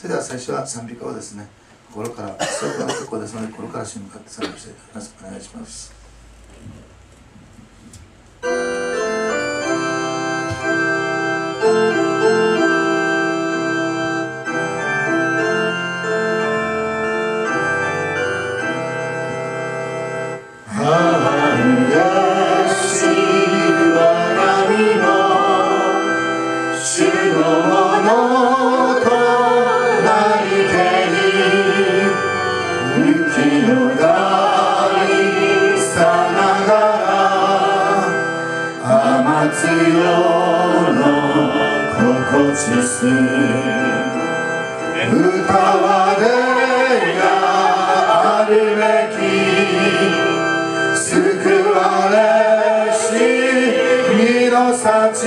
それでは最初は賛美歌をですね、心から、そういう曲をですので、心から主に向かって賛美していただきます。お願いします。歌われやあるべき救われし身の幸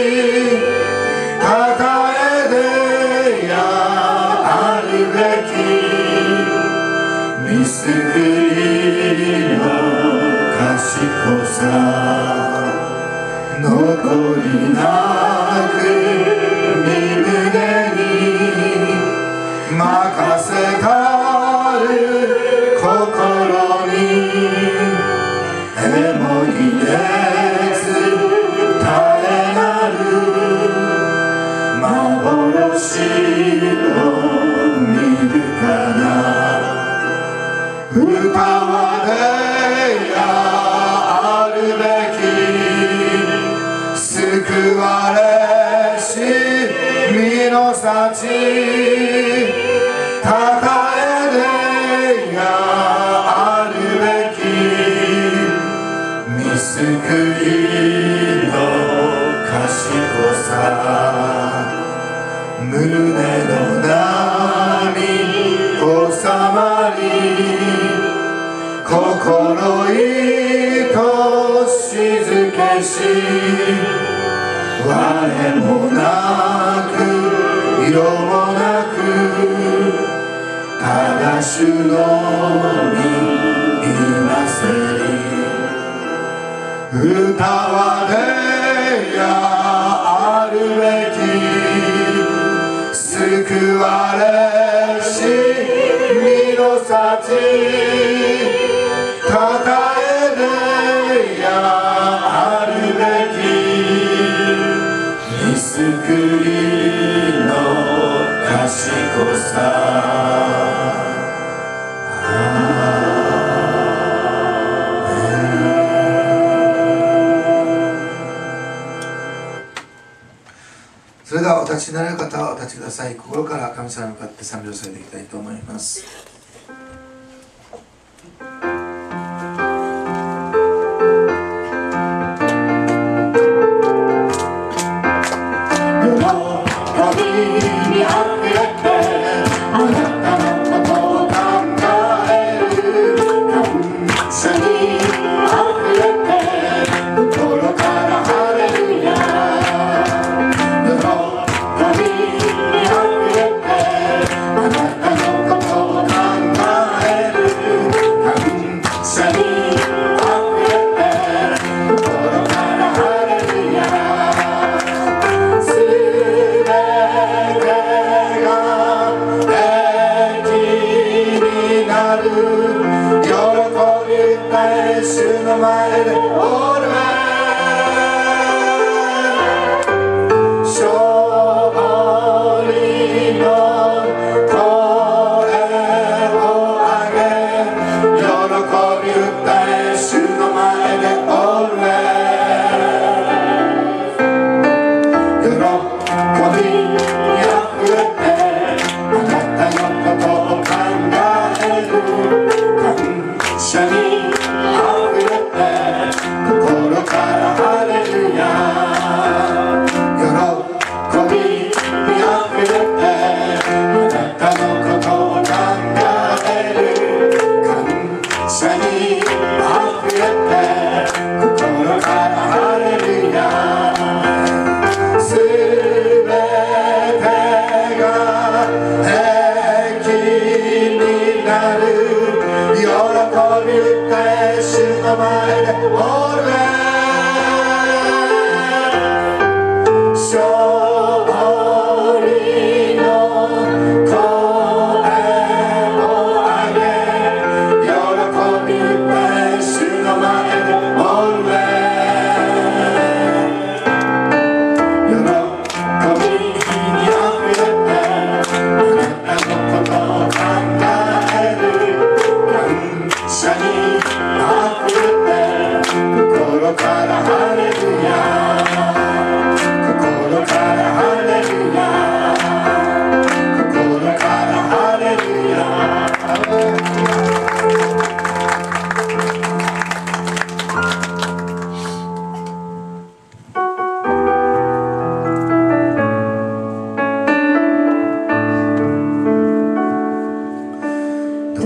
たたえでやあるべき見救いの賢さ残りなく任せたる心にえもにえず絶えなる幻を見るかな歌われやあるべき救われし身の幸たたえでやあるべき見救いの賢さ胸の波収まり心糸静けし我もなく色もなくただ主のみいませり歌われやあるべき救われし身の幸たたえでやあるべき見救いの賢さそれではお立ちになれる方はお立ちください。心から神様に向かって賛美をされていきたいと思います。 あなたのことが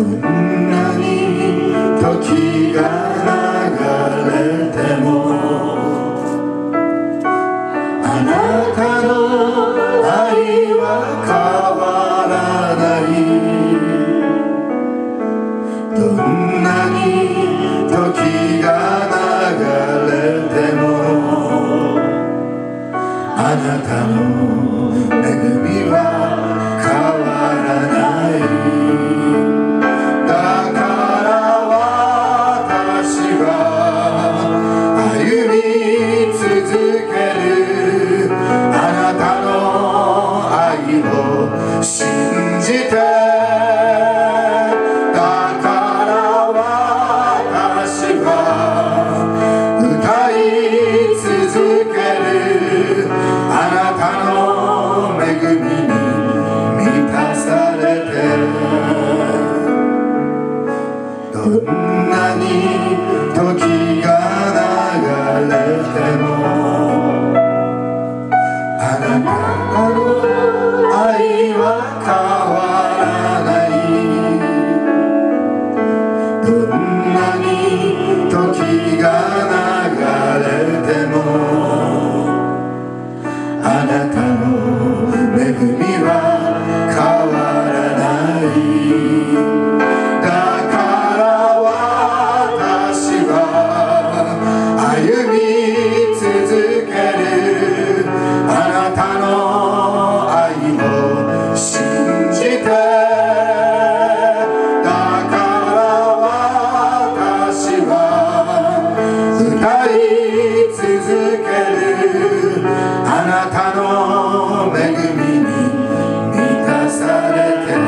んなに時が流れてもあなたの愛は変わらない。どんなに時が流れてもあなたの恵みは変わらない。だから私は歩み続ける。あなたの愛を信じて。だから私は歌い続ける。あなたの恵みに満たされて。どんなに時が流れてもあなたの愛は変わらない。どんなに時が流れてもあなたの恵みは変わらない。だから私は歩み続ける。あなたの愛を信じて。だから私は歌い続ける。あなたの恵みに満たされて。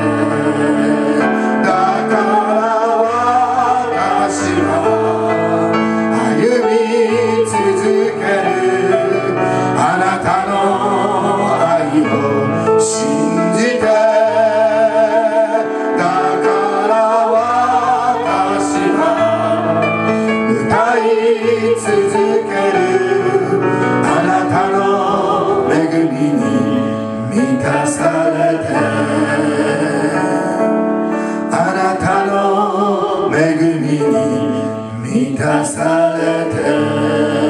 だから私は歩み続ける。あなたの愛を信じて。だから私は歌い続ける。あなたの恵みに満たされて。あなたの恵みに満たされて。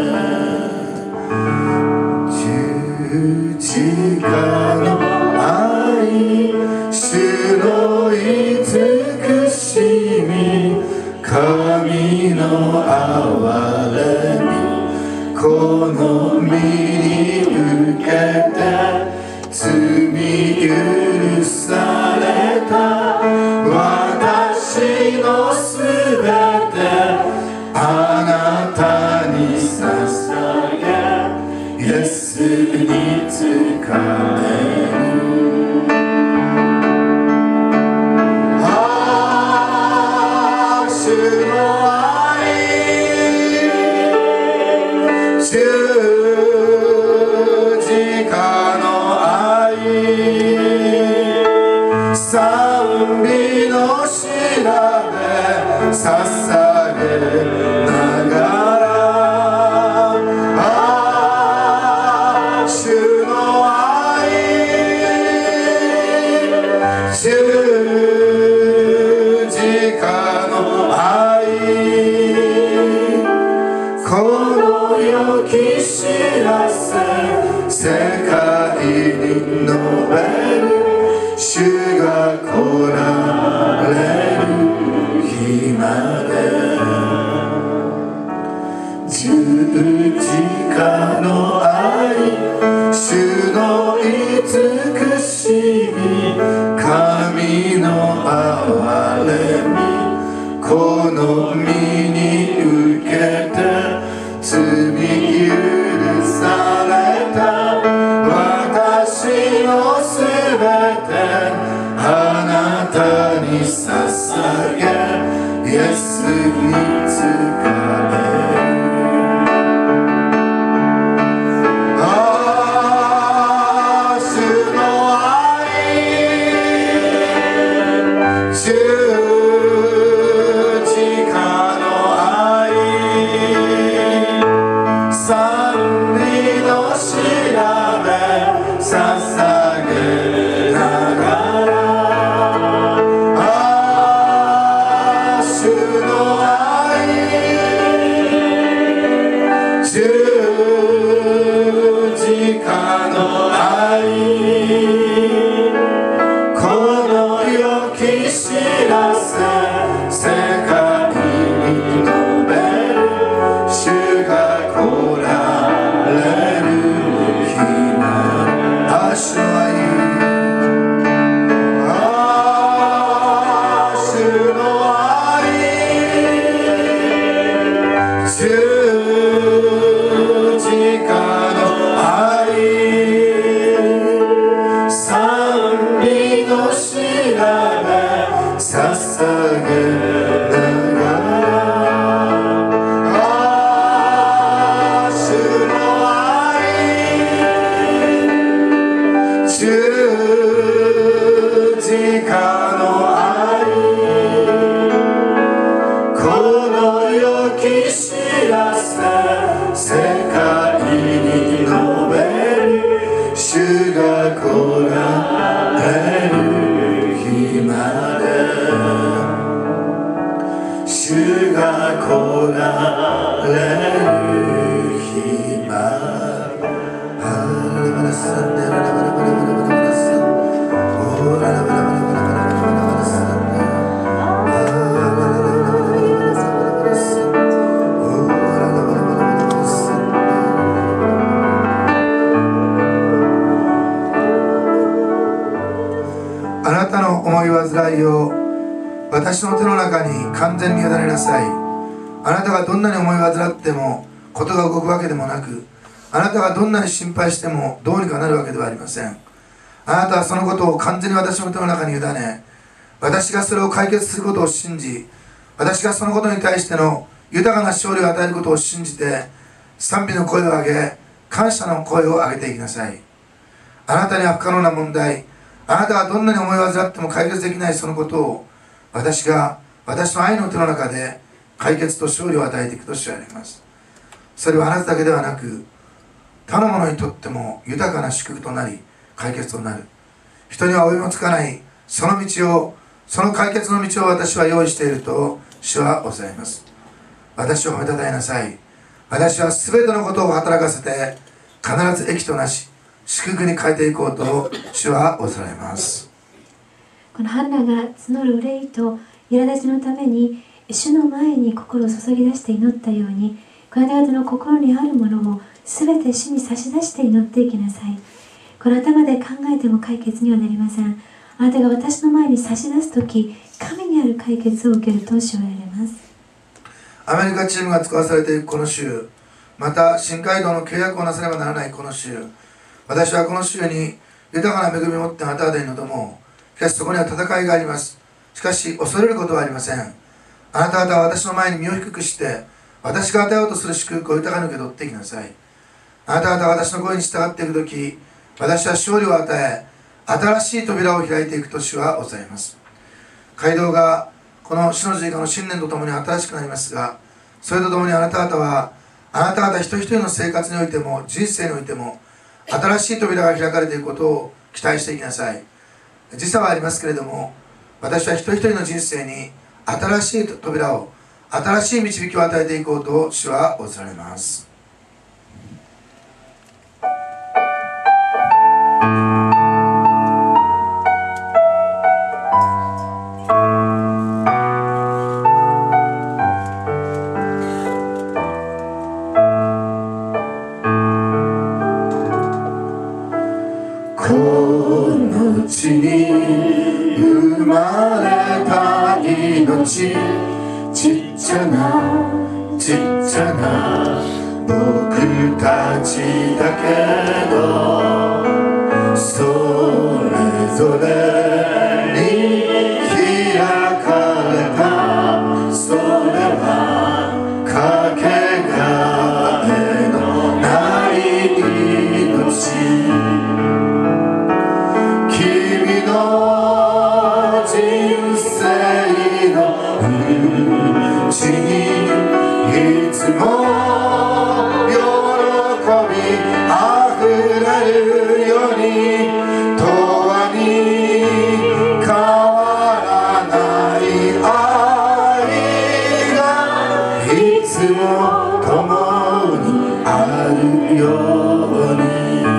十字架の愛、主の慈しみ、神の憐れみ、この身に受けて罪許された。私のすべてあなたに捧げ、イエスに仕える。ああ、主の愛、十字架の愛、賛美の調べ捧げながら。ああ、主の愛、十字架の愛、この良き知らせ世界に述べる。主が来られる日まで。十字架の愛、主の慈しみ、神の憐れみ、この身に受けて罪許された。私のすべてあなたに捧げ、イエスに仕える。ああ、主の愛、十字架の愛、賛美の調べ捧げながら。ああなたの思い煩いを私の手の中に完全に委ねなさい。あなたがどんなに思い煩っても事が動くわけでもなく、あなたがどんなに心配してもどうにかなるわけではありません。あなたはそのことを完全に私の手の中に委ね、私がそれを解決することを信じ、私がそのことに対しての豊かな勝利を与えることを信じて、賛美の声を上げ、感謝の声を上げていきなさい。あなたには不可能な問題、あなたがどんなに思い煩っても解決できないそのことを、私が私の愛の手の中で解決と勝利を与えていくと知られます。それはあなただけではなく、他の者にとっても豊かな祝福となり、解決となる。人には及びもつかないその道を、その解決の道を私は用意していると主はおっしゃいます。私を褒めたたえなさい。私は全てのことを働かせて必ず益となし祝福に変えていこうと主はおっしゃいます。 このハンナが募る憂いと苛立ちのために主の前に心を注ぎ出して祈ったように、この方の心にあるものを全て主に差し出して祈っていきなさい。この頭で考えても解決にはなりません。あなたが私の前に差し出すとき、神にある解決を受けると主は言われます。 アメリカチームが使わされているこの州、また新街道の契約をなさねばならないこの州、私はこの州に豊かな恵みを持ってあなた方に臨もう。しかしそこには戦いがあります。しかし恐れることはありません。あなた方は私の前に身を低くして、私が与えようとする祝福を豊かに受け取っていきなさい。あなた方は私の声に従っていくとき、私は勝利を与え、新しい扉を開いていくと主はおっしゃいます。街道がこの主の十字架の新年とともに新しくなりますが、それとともにあなた方は、あなた方一人一人の生活においても人生においても新しい扉が開かれていくことを期待していきなさい。時差はありますけれども、私は一人一人の人生に新しい扉を、新しい導きを与えていこうと主はおっしゃられます。この地に生まれた命、ちっちゃなちっちゃな僕たちだけど、それぞれに開かれた、それはかけがえのない命。君の人生のうちにいつも喜びあふれるように、永遠に変わらない愛がいつも共にあるように、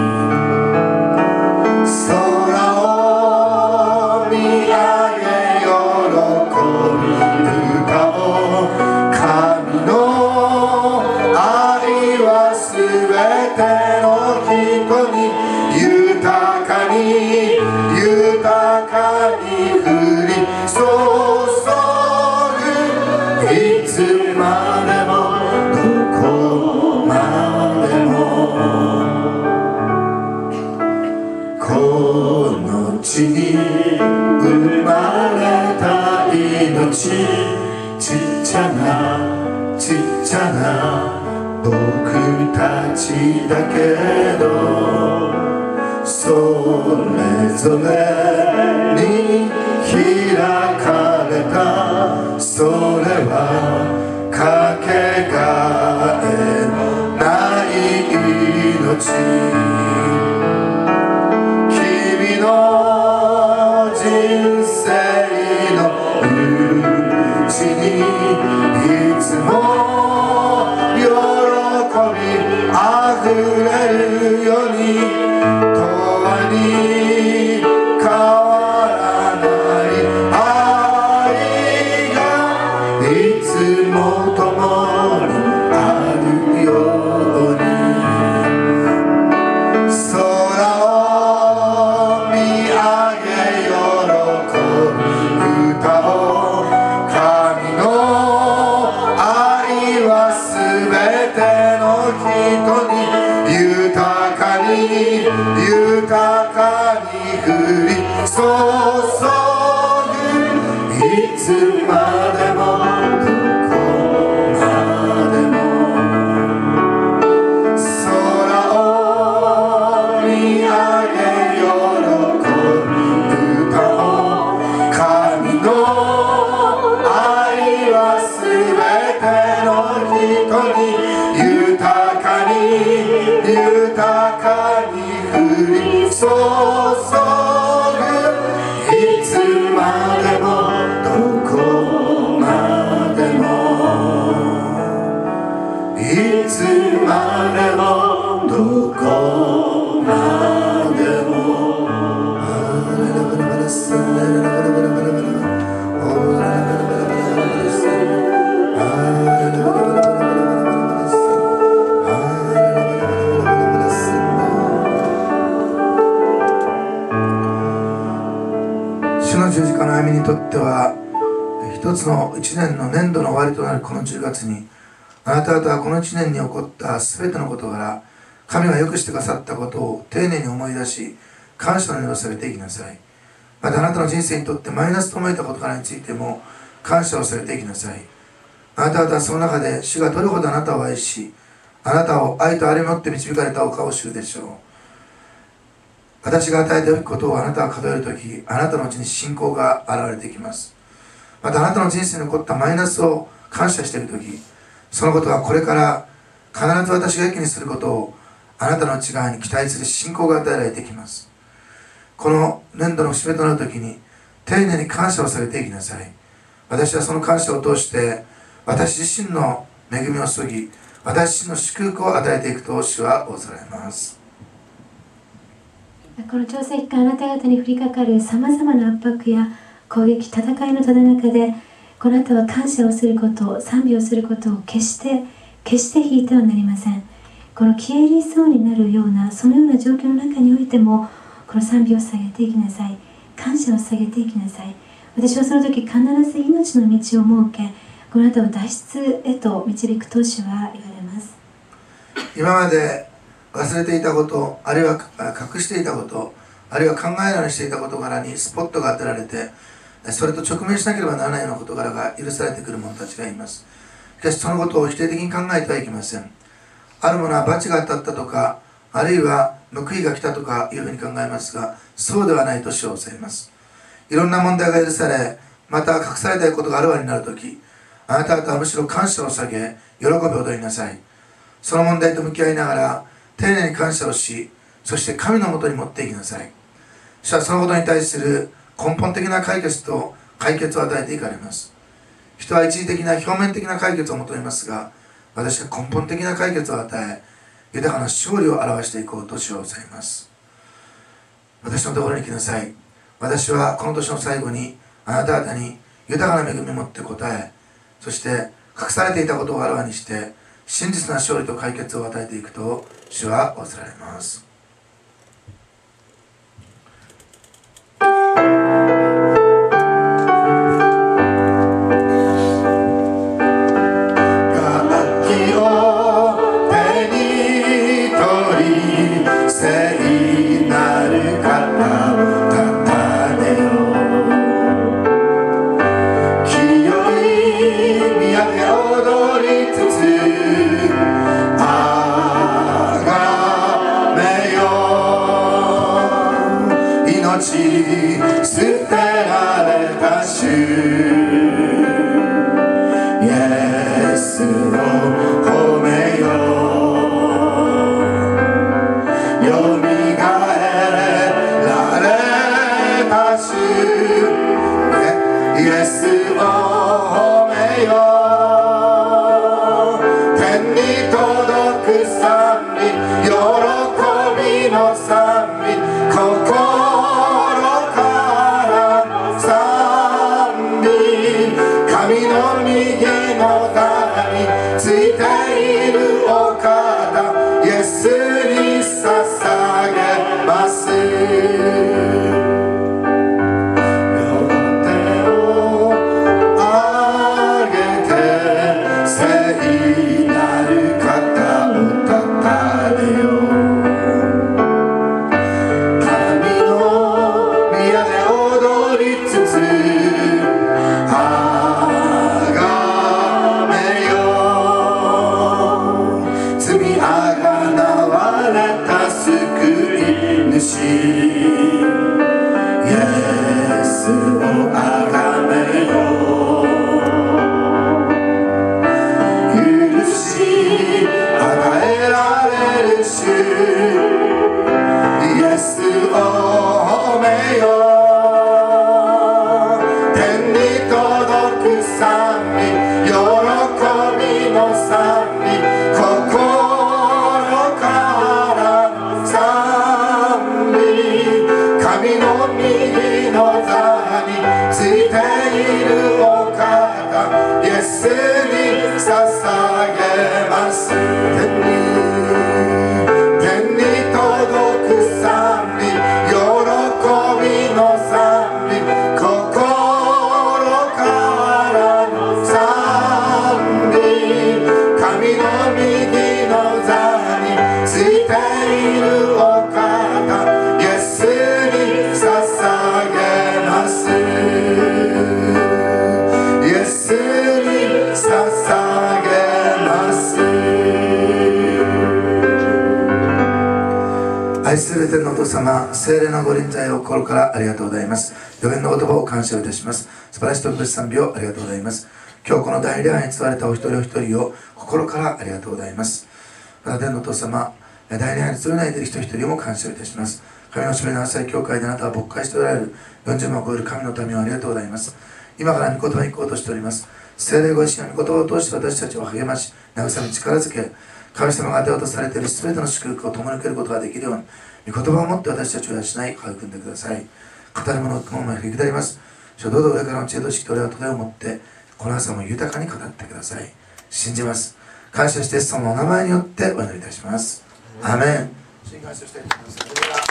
空を見上げ喜び歌おう。神の愛はすべての人に豊かに豊かに降り注ぐ、いつまでもどこまでも。この地に生まれた命、ちっちゃなちっちゃな僕たちだけど、それぞれに開かれた、それはかけがえのない命。君の人生のうちにいつも喜びあふれるように、永遠に変わらない愛がいつも共にあるように。 主の十字架の歩みにとっては一つの一年の年度の終わりとなるこの10月に、あなた方はこの1年に起こった全ての事柄、神が良くしてくださったことを丁寧に思い出し、感謝の念をされていきなさい。またあなたの人生にとってマイナスと思えた事柄についても感謝をされていきなさい。あなた方はその中で主がどれほどあなたを愛し、あなたを愛と歩み持って導かれたお顔を知るでしょう。私が与えておくことをあなたが数えるとき、あなたのうちに信仰が現れてきます。またあなたの人生に起こったマイナスを感謝しているとき、そのことはこれから必ず私が益にすることをあなたの内側に期待する信仰が与えられてきます。この年度の節目となるときに丁寧に感謝をされていきなさい。私はその感謝を通して私自身の恵みを注ぎ、私自身の祝福を与えていくと主は仰せられます。 この調整期間、あなた方に降りかかるさまざまな圧迫や攻撃、戦いのただ中で、この後は感謝をすること、賛美をすることを決して引いてはなりません。この消え入りそうになるような、そのような状況の中においても、この賛美を捧げていきなさい。感謝を捧げていきなさい。私はその時必ず命の道を設け、この後を脱出へと導くと主は言われます。 今まで忘れていたこと、あるいは隠していたこと、あるいは考えないようにしていた事柄にスポットが当てられて、それと直面しなければならないような事柄が許されてくる者たちがいます。しかしそのことを否定的に考えてはいけません。あるものは罰が当たったとか、あるいは報いが来たとかいうふうに考えますが、そうではないと主はおっしゃいます。いろんな問題が許され、また隠されたいことがあるわけになるとき、あなた方はむしろ感謝を下げ、喜びを踊りなさい。その問題と向き合いながら丁寧に感謝をし、そして神のもとに持っていきなさい。主はそのことに対する根本的な解決と解決を与えていかれます。人は一時的な表面的な解決を求めますが、私は根本的な解決を与え、豊かな勝利を表していこうと主はおっしゃいます。私のところに来なさい。私はこの年の最後にあなた方に豊かな恵みを持って答え、そして隠されていたことをあらわにして真実な勝利と解決を与えていくと主は仰せられます。捨てられた主イエスを褒めよう、よみがえられた主イエスを褒めよう、天に届く賛美、喜びの賛美、神の右の側についているお方イエスに捧げます。両手を上げて聖なる方をたたえよう、神の宮で踊りつつイエスをあがめよう、許し与えられる主イエスを褒めよう、天に届く賛美、喜びの賛美、心からの賛美、神の右の座についているお方イエスに捧げます。天に届く賛美、喜びの賛美、心天のお父様、聖霊のご臨在を心からありがとうございます。予言の言葉を感謝いたします。素晴らしい特別賛美をありがとうございます。今日この大礼拝に使われたお一人お一人を心からありがとうございます。また天のお父様、大礼拝に連れないでいる人一人も感謝いたします。神の締めの浅い教会であなたは牧会しておられる40万を超える神の民をありがとうございます。今から御言葉に行こうとしております。聖霊ご自身の御言葉を通して私たちを励まし、慰め、力づけ、神様が与えようとされている全ての祝福を共に受けることができるように、御言葉を持って私たちを養い、育んでください。語るものをも吹き下ります。どうぞ上からの知恵と識と霊をとてを持って、この朝も豊かに語ってください。信じます。感謝してそのお名前によってお祈りいたします。アーメン。感謝してください。